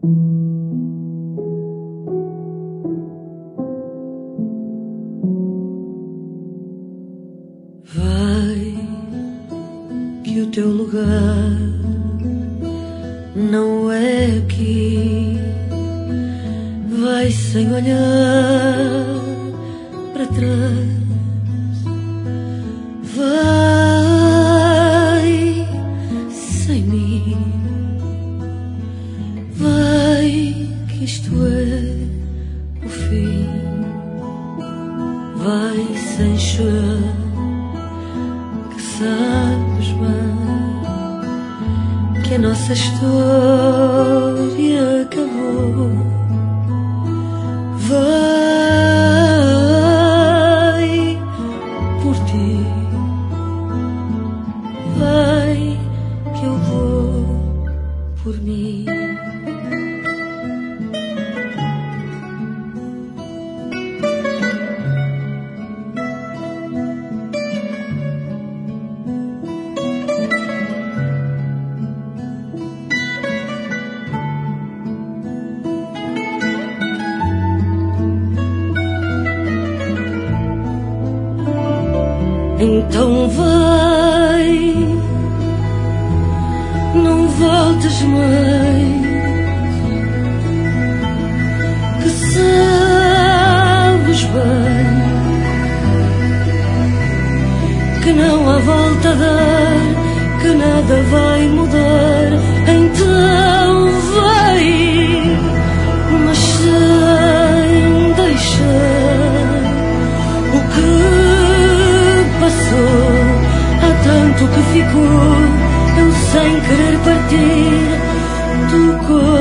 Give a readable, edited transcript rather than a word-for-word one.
Vai, que o teu lugar não é aqui. Vai sem olhar para trás. Vai sem mim. Vai, que isto é o fim. Vai sem chorar, que sabes bem que a nossa história acabou. Vai por ti. Vai, que eu vou por mim. Então vai, não voltes mais, que sabes bem que não há volta a dar, que nada vai mudar. Então vai, mas sem deixar o que passou. Há tanto que ficou, eu sem querer partir do corpo.